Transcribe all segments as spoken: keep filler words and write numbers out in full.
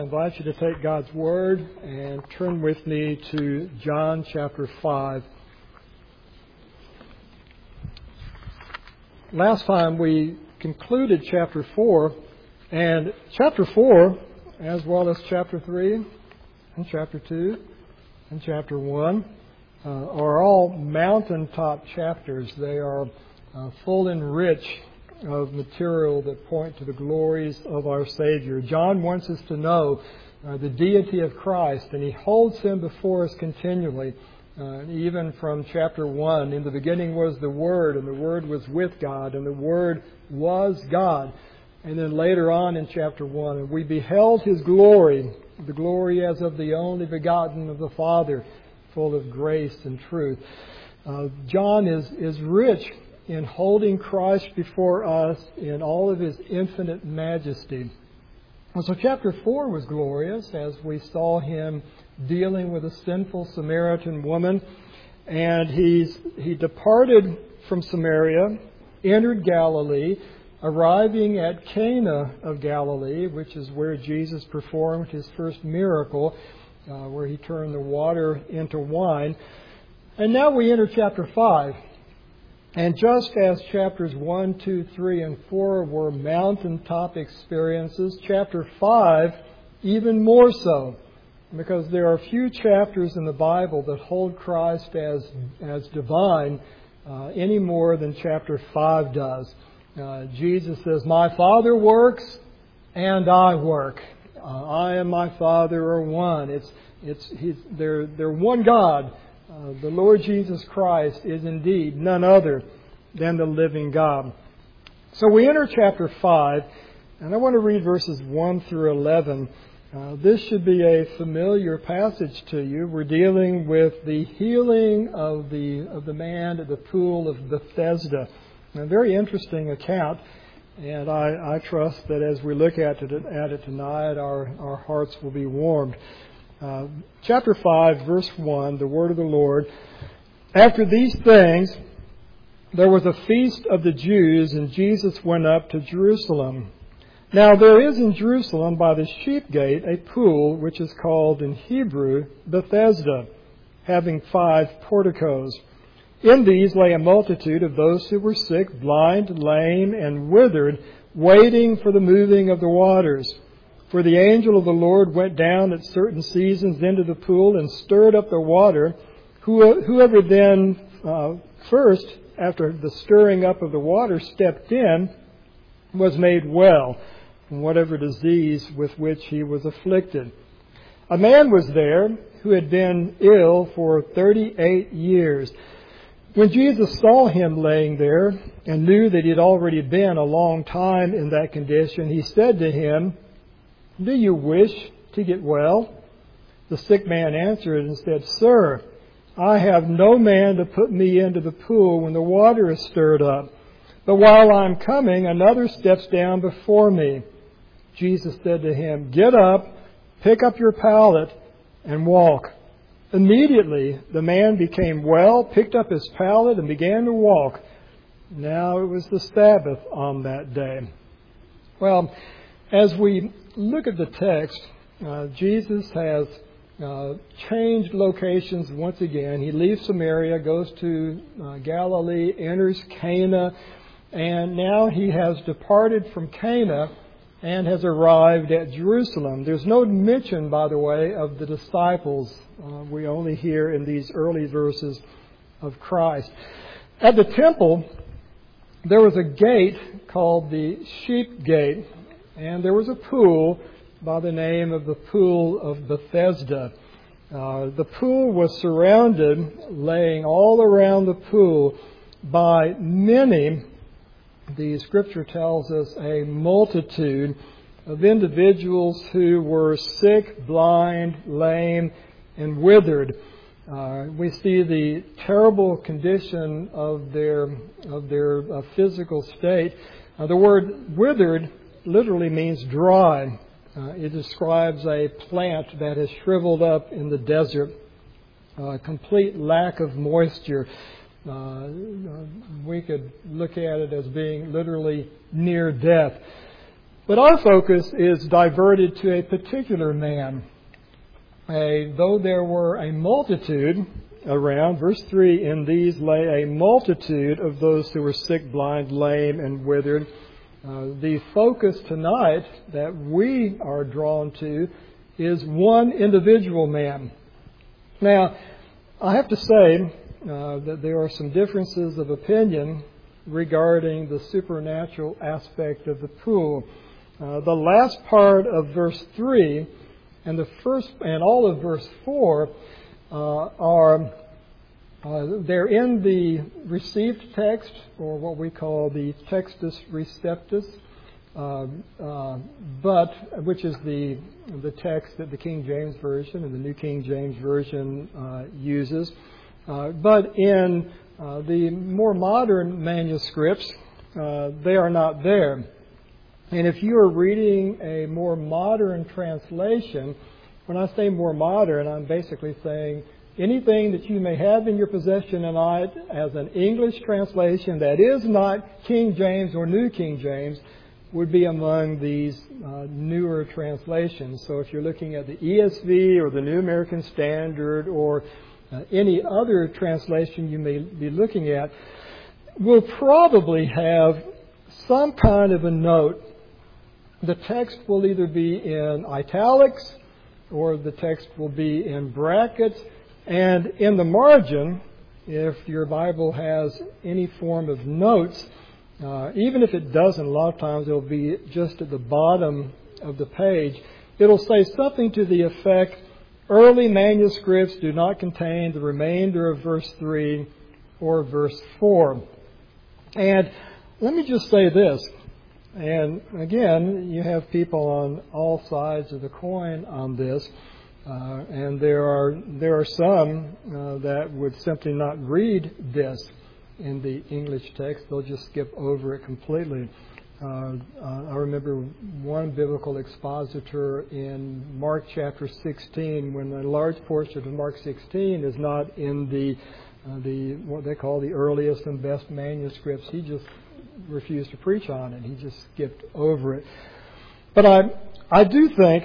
I invite you to take God's Word and turn with me to John chapter five. Last time we concluded chapter four, and chapter four, as well as chapter three and chapter two and chapter one, uh, are all mountaintop chapters. They are uh, full and rich of material that point to the glories of our Savior. John wants us to know uh, the deity of Christ, and he holds Him before us continually. Uh, even from chapter one, in the beginning was the Word, and the Word was with God, and the Word was God. And then later on in chapter one, and we beheld His glory, the glory as of the only begotten of the Father, full of grace and truth. Uh, John is, is rich in holding Christ before us in all of His infinite majesty. And so chapter four was glorious as we saw Him dealing with a sinful Samaritan woman. And he's, he departed from Samaria, entered Galilee, arriving at Cana of Galilee, which is where Jesus performed His first miracle, uh, where He turned the water into wine. And now we enter chapter five. And just as chapters one, two, three, and four were mountaintop experiences, chapter five even more so, because there are few chapters in the Bible that hold Christ as, as divine uh, any more than chapter five does. Uh, Jesus says, "My Father works and I work. Uh, I and my Father are one." It's, it's, he's, they're, they're one God. Uh, the Lord Jesus Christ is indeed none other than the living God. So we enter chapter five, and I want to read verses one through eleven. Uh, this should be a familiar passage to you. We're dealing with the healing of the of the man at the pool of Bethesda. A very interesting account, and I, I trust that as we look at it, at it tonight, our, our hearts will be warmed. Uh, chapter five, verse one, the word of the Lord. "After these things, there was a feast of the Jews, and Jesus went up to Jerusalem. Now there is in Jerusalem by the sheep gate a pool, which is called in Hebrew Bethesda, having five porticos. In these lay a multitude of those who were sick, blind, lame, and withered, waiting for the moving of the waters. For the angel of the Lord went down at certain seasons into the pool and stirred up the water. Whoever then uh, first, after the stirring up of the water, stepped in, was made well from whatever disease with which he was afflicted. A man was there who had been ill for thirty-eight years. When Jesus saw him laying there and knew that he had already been a long time in that condition, he said to him, 'Do you wish to get well?' The sick man answered and said, 'Sir, I have no man to put me into the pool when the water is stirred up. But while I'm coming, another steps down before me.' Jesus said to him, 'Get up, pick up your pallet, and walk.' Immediately the man became well, picked up his pallet, and began to walk. Now it was the Sabbath on that day." Well, as we look at the text, uh, Jesus has uh, changed locations once again. He leaves Samaria, goes to uh, Galilee, enters Cana, and now he has departed from Cana and has arrived at Jerusalem. There's no mention, by the way, of the disciples. Uh, we only hear in these early verses of Christ. At the temple, there was a gate called the Sheep Gate, and there was a pool by the name of the Pool of Bethesda. Uh, the pool was surrounded, laying all around the pool, by many, the Scripture tells us, a multitude of individuals who were sick, blind, lame, and withered. Uh, we see the terrible condition of their of their uh, physical state. Uh, the word withered literally means dry. Uh, it describes a plant that has shriveled up in the desert, uh, complete lack of moisture. Uh, we could look at it as being literally near death. But our focus is diverted to a particular man. A, though there were a multitude around, verse three, in these lay a multitude of those who were sick, blind, lame, and withered. Uh, the focus tonight that we are drawn to is one individual man. Now, I have to say uh, that there are some differences of opinion regarding the supernatural aspect of the pool. Uh, the last part of verse three and the first and all of verse four uh, are uh, they're in the received text, or what we call the Textus Receptus, uh, uh, but which is the the text that the King James Version and the New King James Version uh, uses. Uh, but in uh, the more modern manuscripts, uh, they are not there. And if you are reading a more modern translation, when I say more modern, I'm basically saying anything that you may have in your possession tonight as an English translation that is not King James or New King James would be among these uh, newer translations. So if you're looking at the E S V or the New American Standard or uh, any other translation you may be looking at, will probably have some kind of a note. The text will either be in italics or the text will be in brackets. And in the margin, if your Bible has any form of notes, uh, even if it doesn't, a lot of times it'll be just at the bottom of the page. It'll say something to the effect, early manuscripts do not contain the remainder of verse three or verse four. And let me just say this. And again, you have people on all sides of the coin on this. Uh, and there are there are some uh, that would simply not read this in the English text. They'll just skip over it completely. Uh, uh, I remember one biblical expositor in Mark chapter sixteen, when a large portion of Mark sixteen is not in the uh, the what they call the earliest and best manuscripts. He just refused to preach on it. He just skipped over it. But I I do think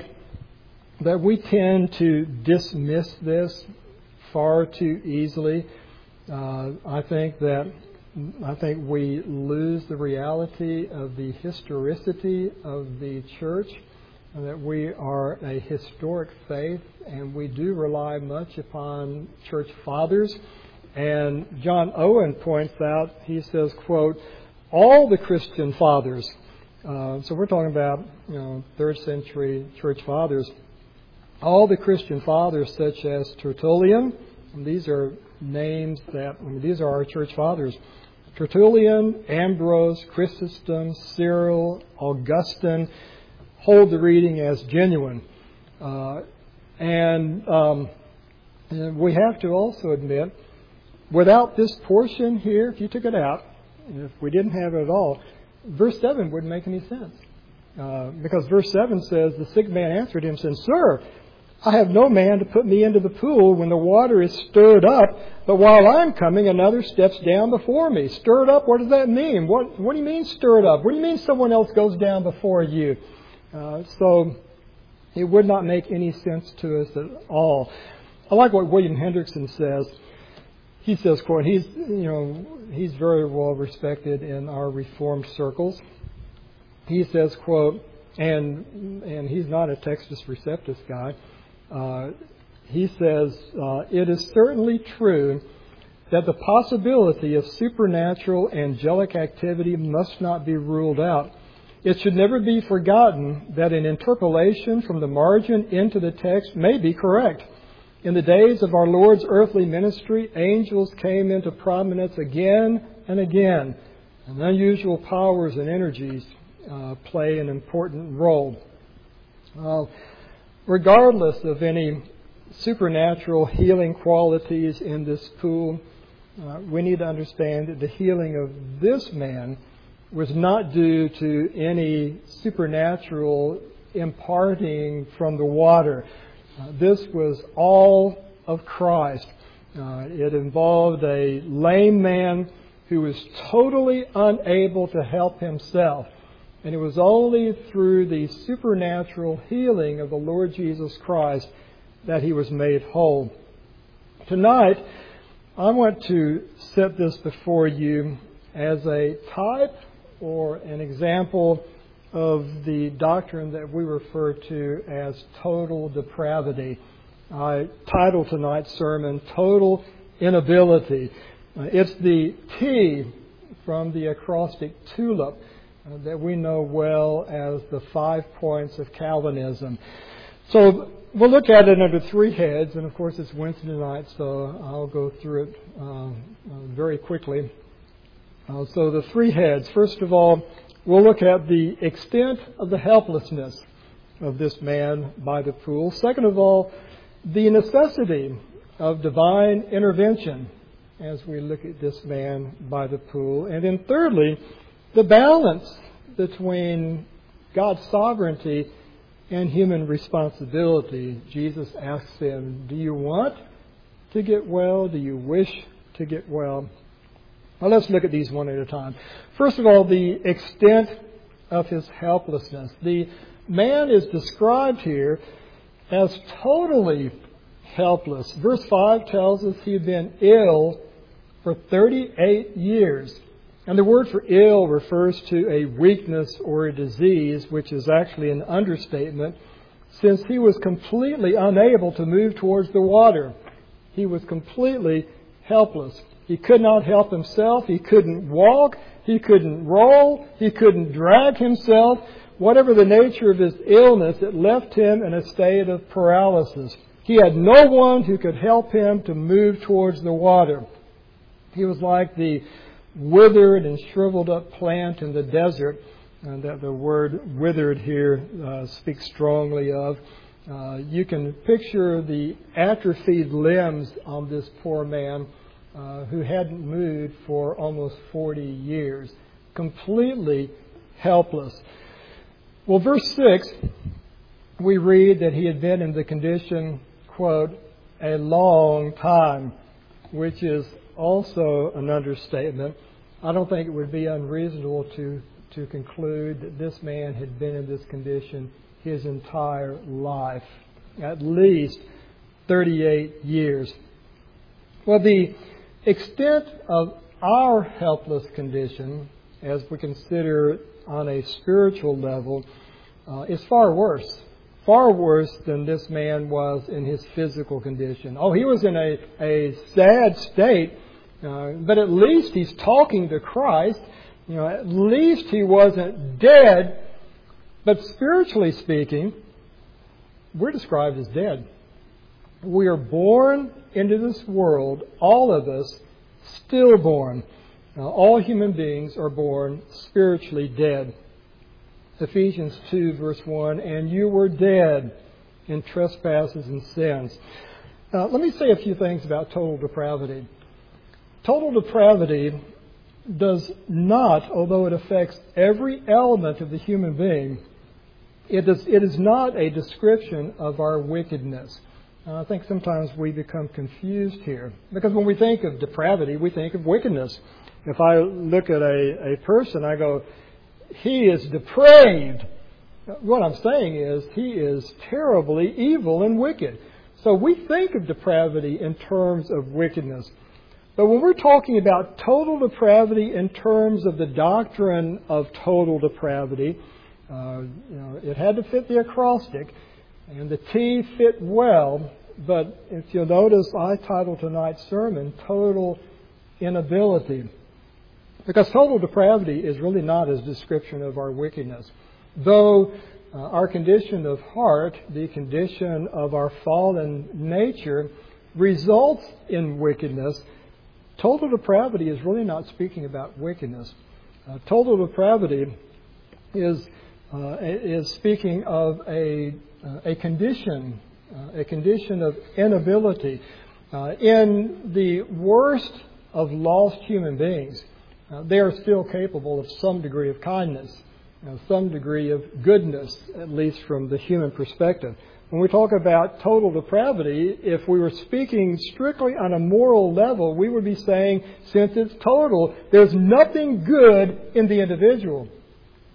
that we tend to dismiss this far too easily. Uh, I think that I think we lose the reality of the historicity of the church, and that we are a historic faith, and we do rely much upon church fathers. And John Owen points out, he says, quote, all the Christian fathers, uh, so we're talking about, you know, third century church fathers, all the Christian fathers such as Tertullian, and these are names that, I mean, these are our church fathers, Tertullian, Ambrose, Chrysostom, Cyril, Augustine, hold the reading as genuine. Uh, and, um, and we have to also admit, without this portion here, if you took it out, if we didn't have it at all, verse seven wouldn't make any sense. Uh, because verse seven says, the sick man answered him, saying, Sir, I have no man to put me into the pool when the water is stirred up, but while I'm coming, another steps down before me. Stirred up, what does that mean? What, what do you mean stirred up? What do you mean someone else goes down before you? Uh, so it would not make any sense to us at all. I like what William Hendrickson says. He says, quote, he's, you know, he's very well respected in our Reformed circles. He says, quote, and and he's not a Textus Receptus guy. Uh, he says, uh, it is certainly true that the possibility of supernatural angelic activity must not be ruled out. It should never be forgotten that an interpolation from the margin into the text may be correct. In the days of our Lord's earthly ministry, angels came into prominence again and again, and unusual powers and energies uh, play an important role. Uh, regardless of any supernatural healing qualities in this pool, uh, we need to understand that the healing of this man was not due to any supernatural imparting from the water. Uh, this was all of Christ. Uh, it involved a lame man who was totally unable to help himself. And it was only through the supernatural healing of the Lord Jesus Christ that he was made whole. Tonight, I want to set this before you as a type or an example of the doctrine that we refer to as total depravity. I titled tonight's sermon, Total Inability. Uh, it's the T from the acrostic TULIP uh, that we know well as the five points of Calvinism. So we'll look at it under three heads, and of course it's Wednesday night, so I'll go through it uh, uh, very quickly. Uh, so the three heads. First of all, we'll look at the extent of the helplessness of this man by the pool. Second of all, the necessity of divine intervention as we look at this man by the pool. And then thirdly, the balance between God's sovereignty and human responsibility. Jesus asks him, do you want to get well? Do you wish to get well? Well, let's look at these one at a time. First of all, the extent of his helplessness. The man is described here as totally helpless. Verse five tells us he had been ill for thirty-eight years. And the word for ill refers to a weakness or a disease, which is actually an understatement, since he was completely unable to move towards the water. He was completely helpless. He could not help himself. He couldn't walk. He couldn't roll. He couldn't drag himself. Whatever the nature of his illness, it left him in a state of paralysis. He had no one who could help him to move towards the water. He was like the withered and shriveled up plant in the desert, and that the word withered here uh, speaks strongly of. Uh, you can picture the atrophied limbs on this poor man uh, who hadn't moved for almost forty years, completely helpless. Well, verse six, we read that he had been in the condition, quote, a long time, which is also an understatement. I don't think it would be unreasonable to, to conclude that this man had been in this condition his entire life, at least thirty-eight years. Well, the extent of our helpless condition, as we consider on a spiritual level, uh, is far worse. Far worse than this man was in his physical condition. Oh, he was in a, a sad state, uh, but at least he's talking to Christ. You know, at least he wasn't dead. But spiritually speaking, we're described as dead. We are born into this world, all of us, stillborn. Now, all human beings are born spiritually dead. Ephesians two, verse one, and you were dead in trespasses and sins. Now, let me say a few things about total depravity. Total depravity does not, although it affects every element of the human being, it is, it is not a description of our wickedness. Uh, I think sometimes we become confused here. Because when we think of depravity, we think of wickedness. If I look at a, a person, I go, he is depraved. What I'm saying is he is terribly evil and wicked. So we think of depravity in terms of wickedness. But when we're talking about total depravity in terms of the doctrine of total depravity, uh, you know, it had to fit the acrostic, and the T fit well. But if you'll notice, I titled tonight's sermon, Total Inability. Because total depravity is really not a description of our wickedness. Though uh, our condition of heart, the condition of our fallen nature, results in wickedness, total depravity is really not speaking about wickedness. Uh, total depravity is uh, is speaking of a uh, a condition, uh, a condition of inability. Uh, in the worst of lost human beings, Uh, they are still capable of some degree of kindness, you know, some degree of goodness, at least from the human perspective. When we talk about total depravity, if we were speaking strictly on a moral level, we would be saying, since it's total, there's nothing good in the individual.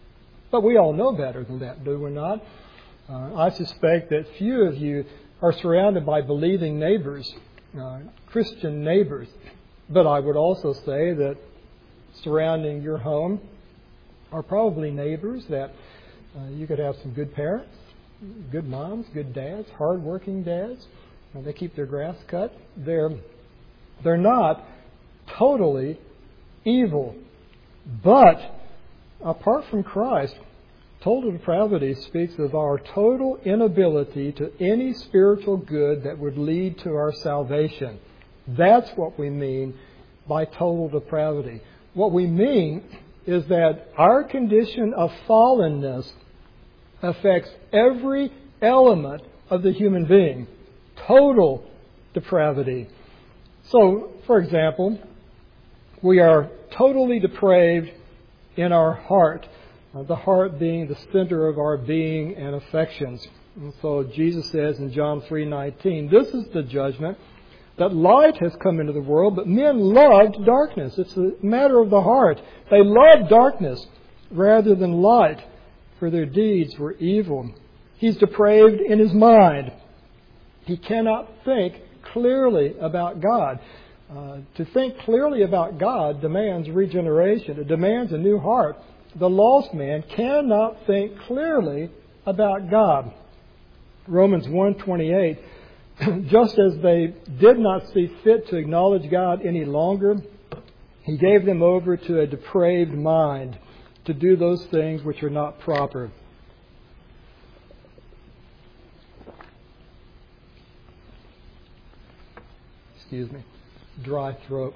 But we all know better than that, do we not? Uh, I suspect that few of you are surrounded by believing neighbors, uh, Christian neighbors. But I would also say that surrounding your home are probably neighbors that uh, you could have some good parents, good moms, good dads, hard-working dads. Uh, they keep their grass cut. They're, they're not totally evil. But apart from Christ, total depravity speaks of our total inability to any spiritual good that would lead to our salvation. That's what we mean by total depravity. What we mean is that our condition of fallenness affects every element of the human being. Total depravity. So, for example, we are totally depraved in our heart, uh, the heart being the center of our being and affections. And so Jesus says in John three nineteen, "This is the judgment, that light has come into the world, but men loved darkness." It's a matter of the heart. They loved darkness rather than light, for their deeds were evil. He's depraved in his mind. He cannot think clearly about God. Uh, to think clearly about God demands regeneration. It demands a new heart. The lost man cannot think clearly about God. Romans one twenty-eight, just as they did not see fit to acknowledge God any longer, He gave them over to a depraved mind to do those things which are not proper. Excuse me. Dry throat.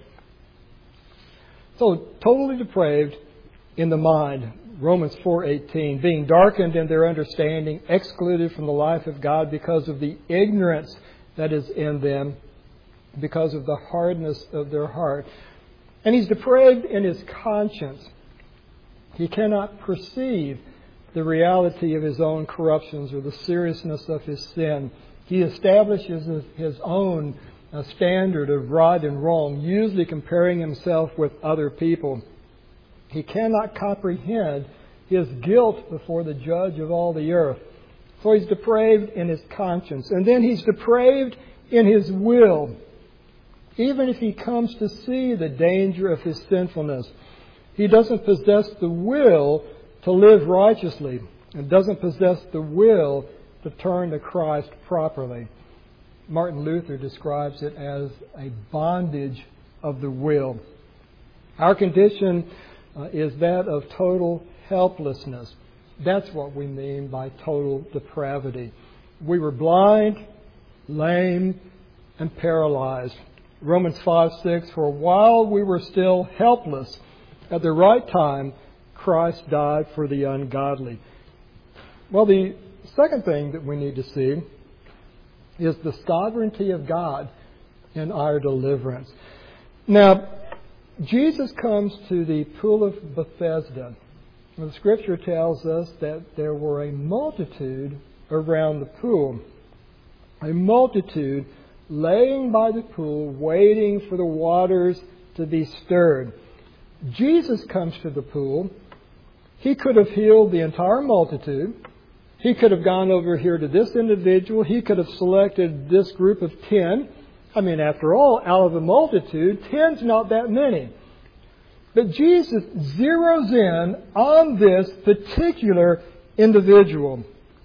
So, totally depraved in the mind. Romans four eighteen, being darkened in their understanding, excluded from the life of God because of the ignorance that is in them, because of the hardness of their heart. And he's depraved in his conscience. He cannot perceive the reality of his own corruptions or the seriousness of his sin. He establishes his own a standard of right and wrong, usually comparing himself with other people. He cannot comprehend his guilt before the judge of all the earth. So he's depraved in his conscience. And then he's depraved in his will. Even if he comes to see the danger of his sinfulness, he doesn't possess the will to live righteously and doesn't possess the will to turn to Christ properly. Martin Luther describes it as a bondage of the will. Our condition uh, is that of total helplessness. That's what we mean by total depravity. We were blind, lame, and paralyzed. Romans five six, for while we were still helpless, at the right time, Christ died for the ungodly. Well, the second thing that we need to see is the sovereignty of God in our deliverance. Now, Jesus comes to the pool of Bethesda. The Scripture tells us that there were a multitude around the pool. A multitude laying by the pool, waiting for the waters to be stirred. Jesus comes to the pool. He could have healed the entire multitude. He could have gone over here to this individual. He could have selected this group of ten. I mean, after all, out of a multitude, ten's not that many. But Jesus zeroes in on this particular individual,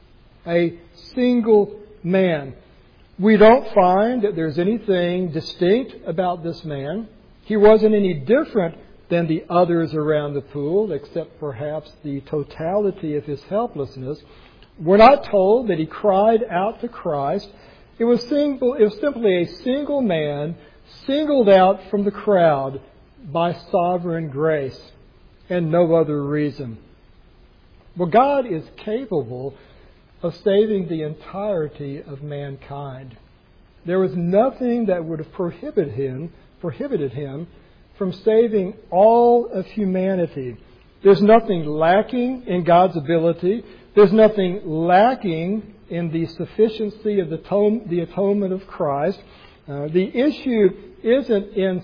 a single man. We don't find that there's anything distinct about this man. He wasn't any different than the others around the pool, except perhaps the totality of his helplessness. We're not told that he cried out to Christ. It was, single, it was simply a single man singled out from the crowd by sovereign grace and no other reason. Well, God is capable of saving the entirety of mankind. There was nothing that would have prohibited him, prohibited him from saving all of humanity. There's nothing lacking in God's ability. There's nothing lacking in the sufficiency of the, tone, the atonement of Christ. Uh, the issue isn't in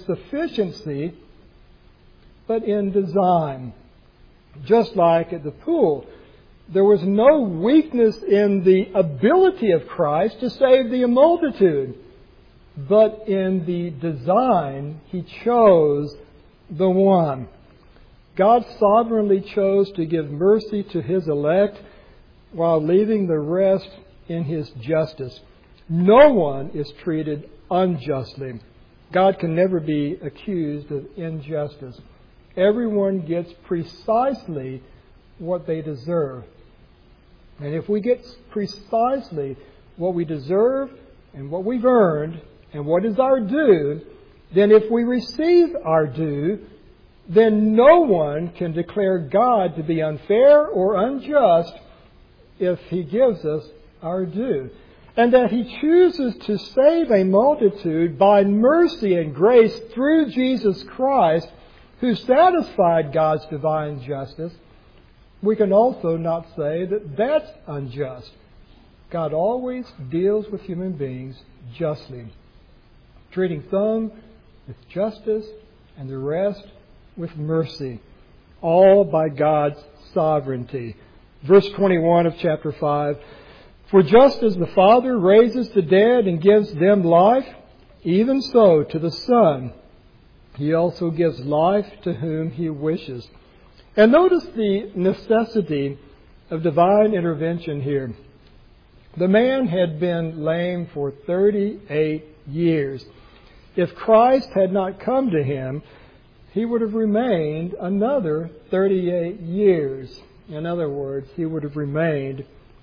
sufficiency, but in design. Just like at the pool, There was no weakness in the ability of Christ to save the multitude. But in the design, He chose the one. God sovereignly chose to give mercy to His elect while leaving the rest in His justice. No one is treated unjustly. God can never be accused of injustice. Everyone gets precisely what they deserve. And if we get precisely what we deserve and what we've earned and what is our due, then if we receive our due, then no one can declare God to be unfair or unjust if He gives us our due. And that He chooses to save a multitude by mercy and grace through Jesus Christ, who satisfied God's divine justice, we can also not say that that's unjust. God always deals with human beings justly, treating some with justice and the rest with mercy, all by God's sovereignty. Verse twenty-one of chapter five, "For just as the Father raises the dead and gives them life, even so to the Son He also gives life to whom He wishes." And notice the necessity of divine intervention here. The man had been lame for thirty-eight years. If Christ had not come to him, he would have remained another thirty-eight years. In other words, he would have remained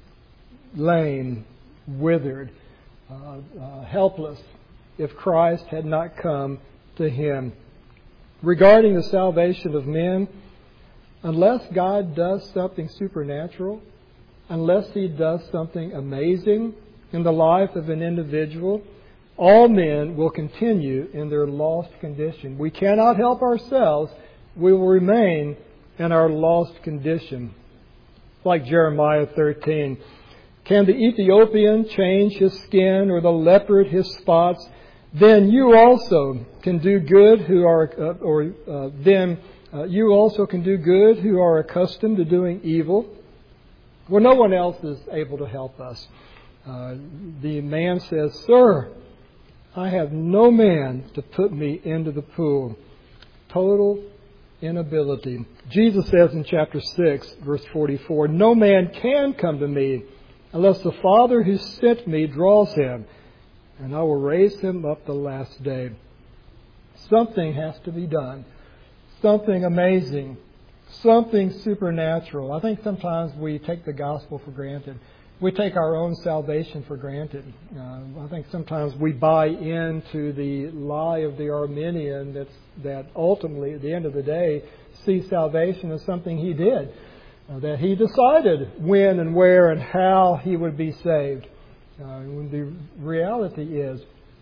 lame, withered, uh, uh, helpless, if Christ had not come to him. Regarding the salvation of men, unless God does something supernatural, unless He does something amazing in the life of an individual, all men will continue in their lost condition. We cannot help ourselves. We will remain in our lost condition. Like Jeremiah thirteen. "Can the Ethiopian change his skin, or the leopard his spots? Then you also can do good who are, uh, or uh, then uh, you also can do good who are accustomed to doing evil." Well, no one else is able to help us. Uh, the man says, "Sir, I have no man to put me into the pool." Total inability. Jesus says in chapter six, verse forty-four, "No man can come to me unless the Father who sent me draws him, and I will raise him up the last day." Something has to be done. Something amazing. Something supernatural. I think sometimes we take the gospel for granted. We take our own salvation for granted. Uh, I think sometimes we buy into the lie of the Arminian that's, that ultimately, at the end of the day, sees salvation as something he did. Uh, that he decided when and where and how he would be saved. Uh, when the reality is,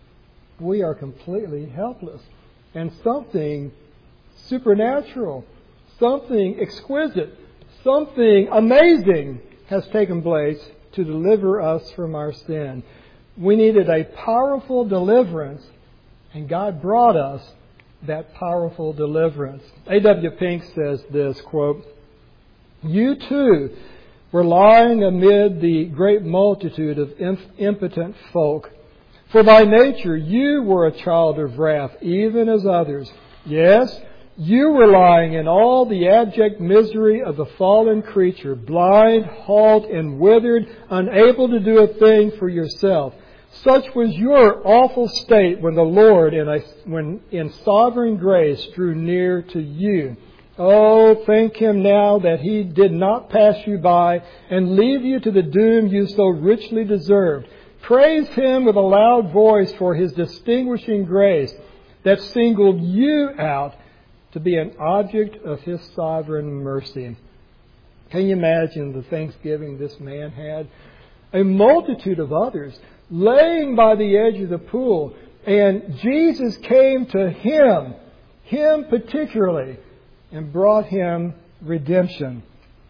we are completely helpless. And something supernatural, something exquisite, something amazing has taken place to deliver us from our sin. We needed a powerful deliverance, and God brought us that powerful deliverance. A W Pink says this, quote, "You too were lying amid the great multitude of impotent folk. For by nature you were a child of wrath, even as others. Yes, you were lying in all the abject misery of the fallen creature, blind, halt, and withered, unable to do a thing for yourself. Such was your awful state when the Lord, in, a, when in sovereign grace, drew near to you. Oh, thank Him now that He did not pass you by and leave you to the doom you so richly deserved. Praise Him with a loud voice for His distinguishing grace that singled you out to be an object of His sovereign mercy." Can you imagine the thanksgiving this man had? A multitude of others laying by the edge of the pool, and Jesus came to him, him particularly, and brought him redemption.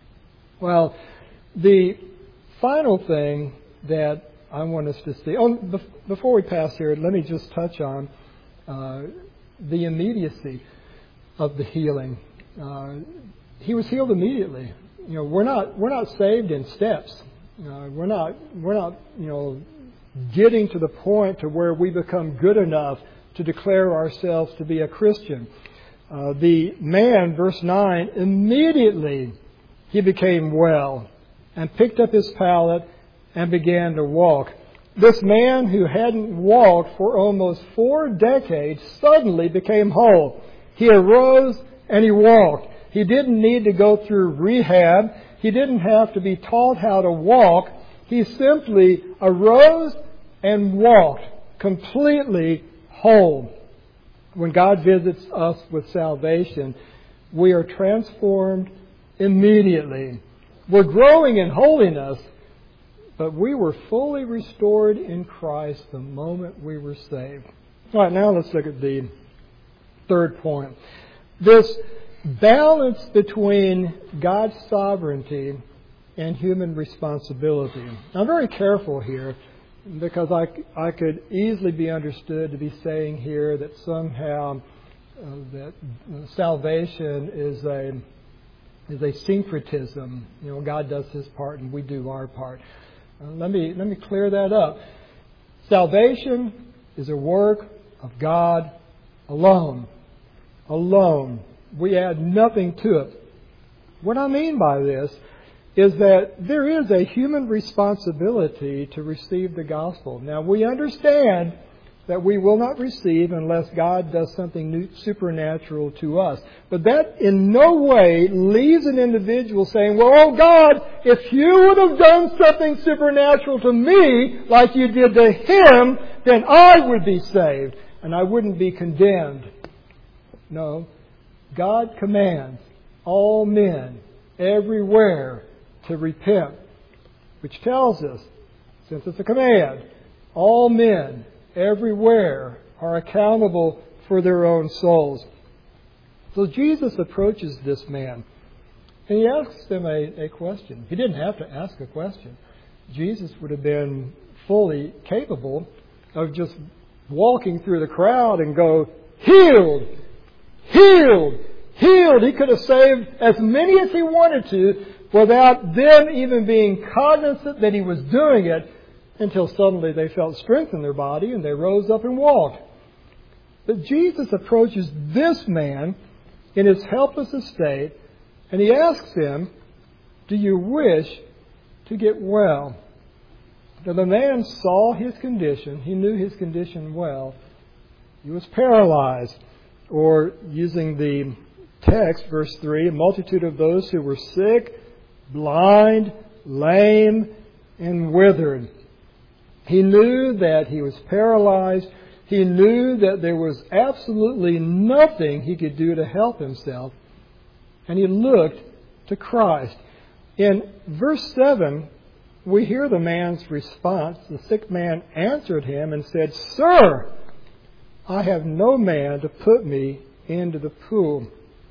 Well, the final thing that I want us to see, oh, before we pass here, let me just touch on uh, the immediacy of the healing. Uh, he was healed immediately. you know, we're not we're not saved in steps. Uh, we're not we're not you know getting to the point to where we become good enough to declare ourselves to be a Christian. Uh, the man, verse nine, immediately he became well and picked up his pallet and began to walk. This man who hadn't walked for almost four decades suddenly became whole. He arose and he walked. He didn't need to go through rehab. He didn't have to be taught how to walk. He simply arose and walked, completely whole. When God visits us with salvation, we are transformed immediately. We're growing in holiness, but we were fully restored in Christ the moment we were saved. All right, now let's look at the third point. This balance between God's sovereignty and human responsibility. I'm very careful here because I, I could easily be understood to be saying here that somehow uh, that salvation is a is a syncretism. You know, God does His part and we do our part. Uh, let me let me clear that up. Salvation is a work of God alone. Alone. We add nothing to it. What I mean by this is that there is a human responsibility to receive the gospel. Now, we understand that we will not receive unless God does something new, supernatural to us. But that in no way leaves an individual saying, well, oh God, if you would have done something supernatural to me like you did to him, then I would be saved and I wouldn't be condemned. No. God commands all men everywhere to repent, which tells us, since it's a command, all men everywhere are accountable for their own souls. So Jesus approaches this man and he asks him a, a question. He didn't have to ask a question. Jesus would have been fully capable of just walking through the crowd and go, healed! Healed! Healed! He could have saved as many as he wanted to without them even being cognizant that he was doing it until suddenly they felt strength in their body and they rose up and walked. But Jesus approaches this man in his helpless estate and he asks him, do you wish to get well? Now the man saw his condition. He knew his condition well. He was paralyzed. Or using the text, verse three, a multitude of those who were sick, blind, lame, and withered. He knew that he was paralyzed. He knew that there was absolutely nothing he could do to help himself. And he looked to Christ. In verse seven, we hear the man's response. The sick man answered him and said, Sir, I have no man to put me into the pool.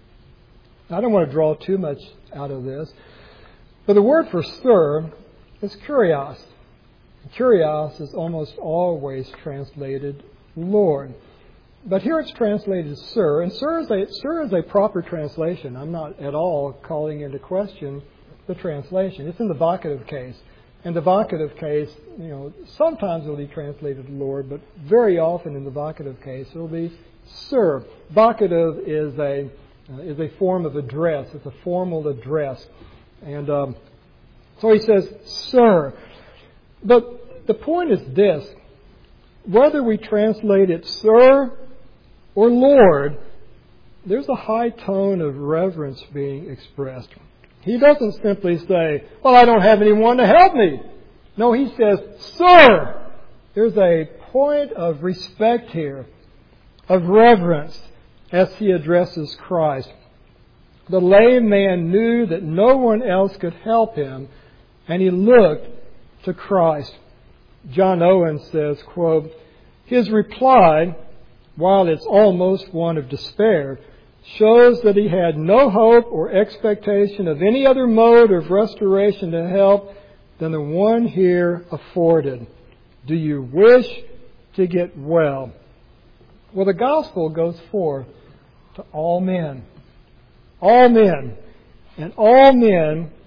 I don't want to draw too much out of this, but the word for sir is kurios. Kurios is almost always translated Lord. But here it's translated sir, and sir is, a, sir is a proper translation. I'm not at all calling into question the translation. It's in the vocative case. In the vocative case, you know, sometimes it will be translated Lord, but very often in the vocative case it will be Sir. Vocative is a uh, is a form of address. It's a formal address, and um, so he says Sir. But the point is this: whether we translate it Sir or Lord, there's a high tone of reverence being expressed. He doesn't simply say, well, I don't have anyone to help me. No, he says, Sir. There's a point of respect here, of reverence, as he addresses Christ. The lame man knew that no one else could help him, and he looked to Christ. John Owen says, quote, his reply, while it's almost one of despair, shows that he had no hope or expectation of any other mode of restoration to help than the one here afforded. Do you wish to get well? Well, the gospel goes forth to all men. All men. And all men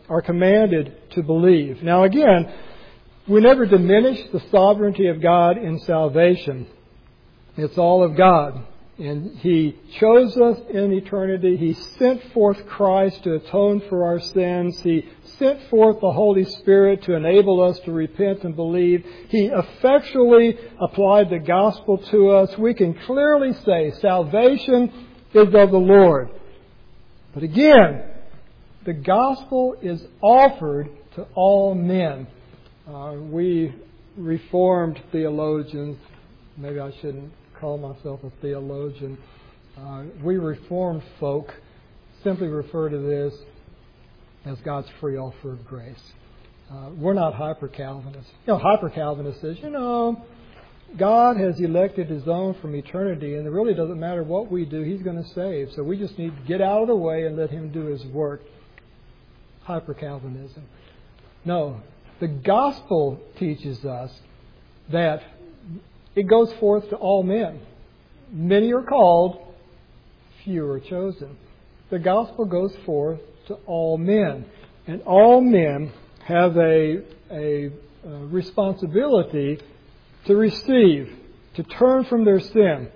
are commanded to believe. Now again, we never diminish the sovereignty of God in salvation. It's all of God. And He chose us in eternity. He sent forth Christ to atone for our sins. He sent forth the Holy Spirit to enable us to repent and believe. He effectually applied the gospel to us. We can clearly say salvation is of the Lord. But again, the gospel is offered to all men. Uh, we Reformed theologians, maybe I shouldn't call myself a theologian, uh, we Reformed folk simply refer to this as God's free offer of grace. Uh, we're not hyper-Calvinists. You know, hyper-Calvinist says, you know, God has elected His own from eternity, and it really doesn't matter what we do, He's going to save. So we just need to get out of the way and let Him do His work. Hyper-Calvinism. No, the gospel teaches us that it goes forth to all men. Many are called, few are chosen. The gospel goes forth to all men. And all men have a, a, a responsibility to receive, to turn from their sin.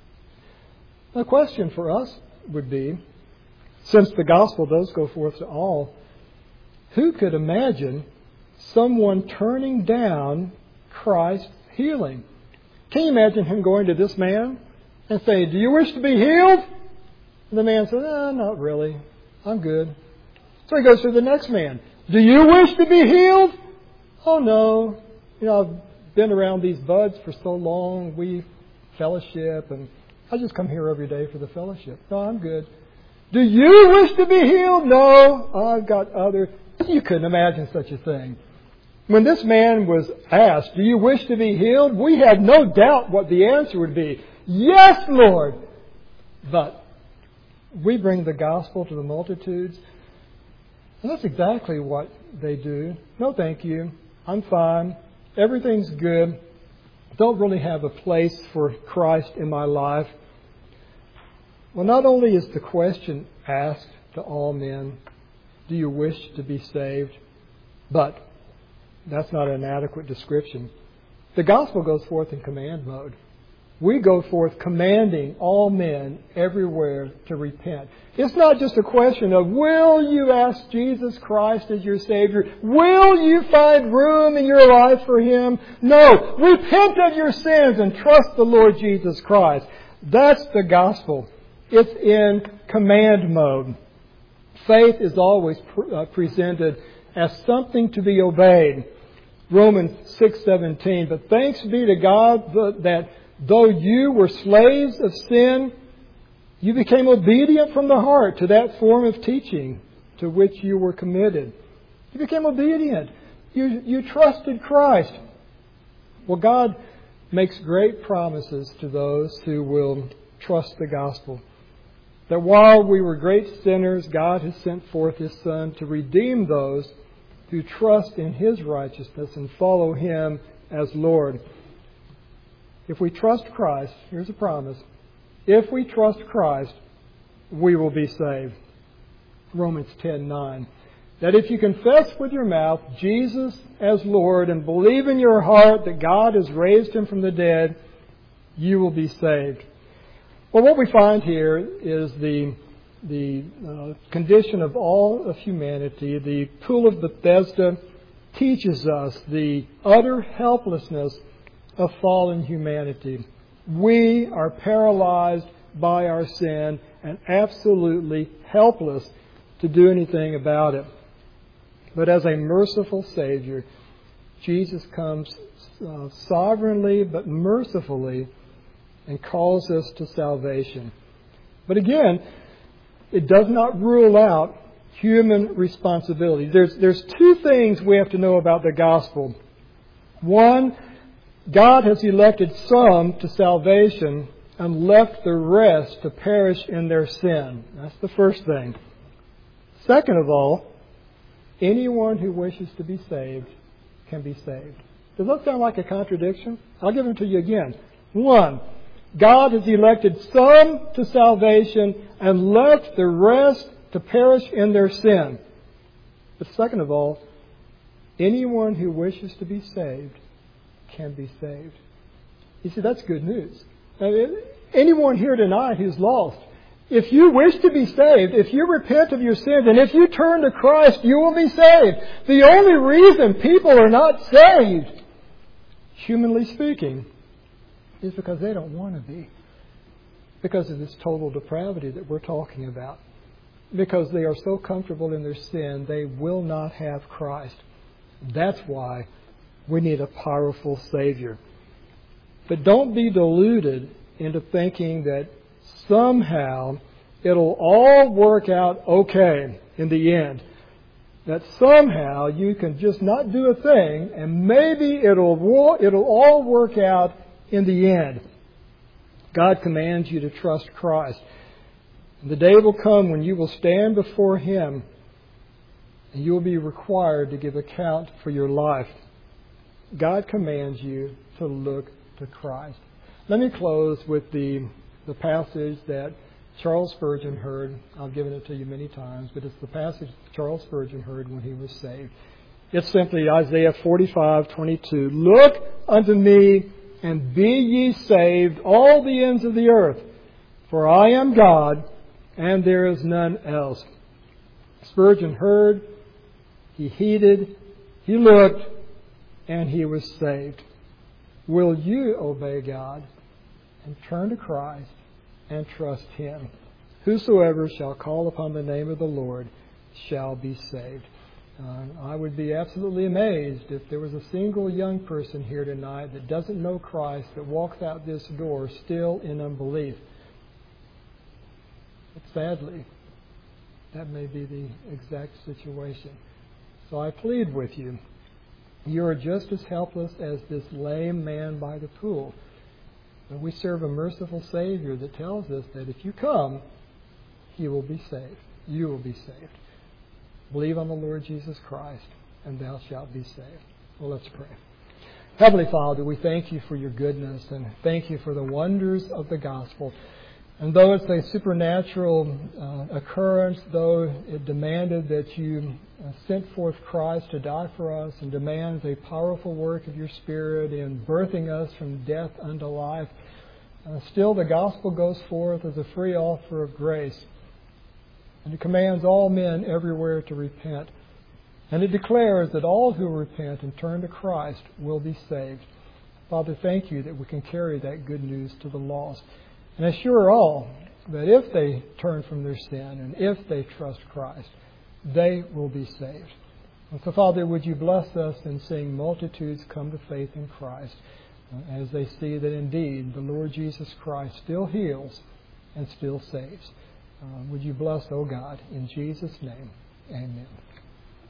The question for us would be, since the gospel does go forth to all, who could imagine someone turning down Christ's healing? Can you imagine him going to this man and saying, do you wish to be healed? And the man says, no, not really. I'm good. So he goes to the next man. Do you wish to be healed? Oh, no. You know, I've been around these buds for so long. We fellowship, and I just come here every day for the fellowship. No, I'm good. Do you wish to be healed? No, I've got other. You couldn't imagine such a thing. When this man was asked, do you wish to be healed? We had no doubt what the answer would be. Yes, Lord. But we bring the gospel to the multitudes. And that's exactly what they do. No, thank you. I'm fine. Everything's good. Don't really have a place for Christ in my life. Well, not only is the question asked to all men, do you wish to be saved? But that's not an adequate description. The gospel goes forth in command mode. We go forth commanding all men everywhere to repent. It's not just a question of, will you ask Jesus Christ as your Savior? Will you find room in your life for Him? No. Repent of your sins and trust the Lord Jesus Christ. That's the gospel. It's in command mode. Faith is always pre- uh, presented as something to be obeyed. Romans six seventeen. But thanks be to God that though you were slaves of sin, you became obedient from the heart to that form of teaching to which you were committed. You became obedient. You, you trusted Christ. Well, God makes great promises to those who will trust the gospel. That while we were great sinners, God has sent forth His Son to redeem those who trust in His righteousness and follow Him as Lord. If we trust Christ, here's a promise. If we trust Christ, we will be saved. Romans ten nine. That if you confess with your mouth Jesus as Lord and believe in your heart that God has raised Him from the dead, you will be saved. Well, what we find here is the the uh, condition of all of humanity. The Pool of Bethesda teaches us the utter helplessness of fallen humanity. We are paralyzed by our sin and absolutely helpless to do anything about it. But as a merciful Savior, Jesus comes uh, sovereignly but mercifully and calls us to salvation. But again, it does not rule out human responsibility. There's, there's two things we have to know about the gospel. One, God has elected some to salvation and left the rest to perish in their sin. That's the first thing. Second of all, anyone who wishes to be saved can be saved. Does that sound like a contradiction? I'll give them to you again. One, God has elected some to salvation and left the rest to perish in their sin. But second of all, anyone who wishes to be saved can be saved. You see, that's good news. Now, anyone here tonight who's lost, if you wish to be saved, if you repent of your sins, and if you turn to Christ, you will be saved. The only reason people are not saved, humanly speaking, is because they don't want to be. Because of this total depravity that we're talking about. Because they are so comfortable in their sin, they will not have Christ. That's why we need a powerful Savior. But don't be deluded into thinking that somehow it'll all work out okay in the end. That somehow you can just not do a thing and maybe it'll it'll all work out in the end. God commands you to trust Christ. And the day will come when you will stand before Him and you will be required to give account for your life. God commands you to look to Christ. Let me close with the, the passage that Charles Spurgeon heard. I've given it to you many times, but it's the passage Charles Spurgeon heard when he was saved. It's simply Isaiah forty-five twenty-two. Look unto me, and be ye saved, all the ends of the earth. For I am God, and there is none else. Spurgeon heard, he heeded, he looked, and he was saved. Will you obey God and turn to Christ and trust Him? Whosoever shall call upon the name of the Lord shall be saved. Uh, I would be absolutely amazed if there was a single young person here tonight that doesn't know Christ, that walks out this door still in unbelief. But sadly, that may be the exact situation. So I plead with you. You are just as helpless as this lame man by the pool. But we serve a merciful Savior that tells us that if you come, He will be saved. You will be saved. Believe on the Lord Jesus Christ, and thou shalt be saved. Well, let's pray. Heavenly Father, we thank You for Your goodness, and thank You for the wonders of the gospel. And though it's a supernatural uh, occurrence, though it demanded that You uh, sent forth Christ to die for us, and demands a powerful work of Your Spirit in birthing us from death unto life, uh, still the gospel goes forth as a free offer of grace. And it commands all men everywhere to repent. And it declares that all who repent and turn to Christ will be saved. Father, thank You that we can carry that good news to the lost. And assure all that if they turn from their sin and if they trust Christ, they will be saved. And so, Father, would You bless us in seeing multitudes come to faith in Christ uh, as they see that indeed the Lord Jesus Christ still heals and still saves. Uh, would You bless, O God, in Jesus' name. Amen.